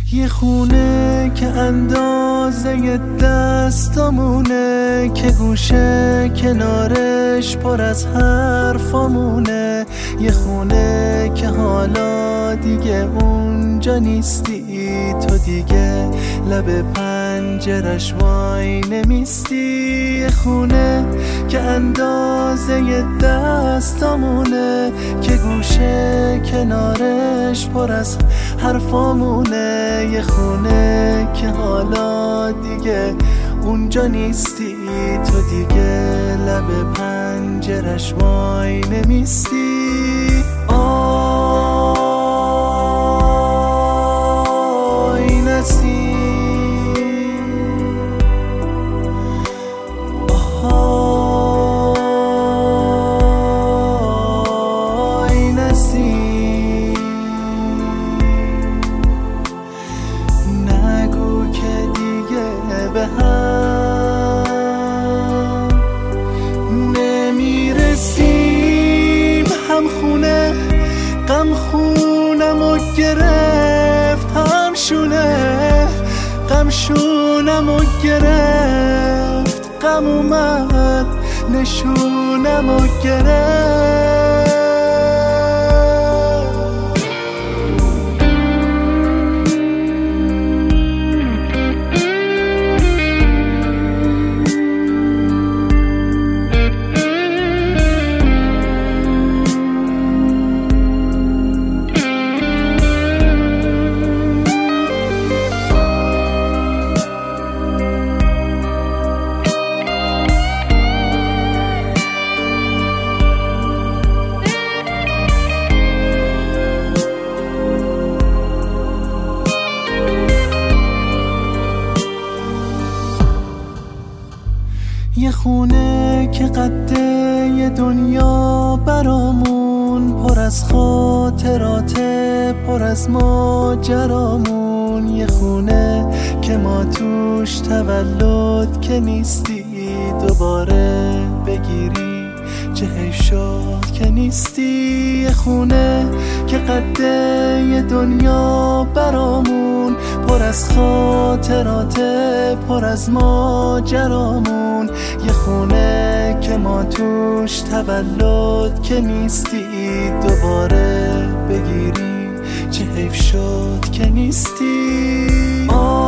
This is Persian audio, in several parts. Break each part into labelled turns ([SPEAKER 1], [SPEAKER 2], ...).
[SPEAKER 1] یه خونه که اندازه دستامونه، که گوشه کنارش پر از حرفامونه. یه خونه که حالا دیگه اونجا نیستی، تو دیگه لب پنجرش وای نمیستی. یه خونه که اندازه دستامونه، که گوشه کنارش پر از حرفامونه. یه خونه که حالا دیگه اونجا نیستی، تو دیگه لب پنجرش وای نمیستی. آی نسیم، آی نسیم، نگو که دیگه به هم نمیرسیم. هم خونه غم خونمو گرفت، هم شونه غم شونمو گرفت. غم اومد نشونمو گرفت. یه خونه که قده یه دنیا برامون، پر از خاطراته پر از ماجرامون. یه خونه که ما توش تولد که نیستی، دوباره بگیری چه حیف شد که نیستی. یه خونه که قده یه دنیا برامون، پر از خاطراته پر از ماجرامون. یه خونه که ما توش تولد که نیستی، دوباره بگیری چه حیف شد که نیستی.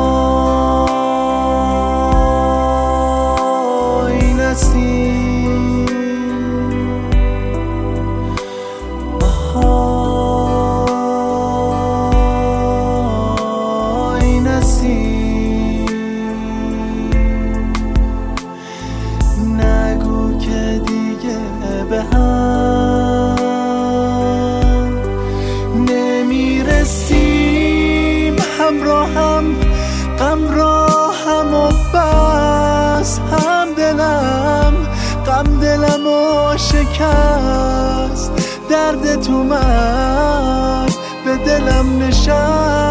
[SPEAKER 1] آی نسیم، آی نسیم، نگو که دیگه به هم نمیرسیم. همراهم غمراهم و بس، هم دلم و شکست. دردت اومد به دلم نشست.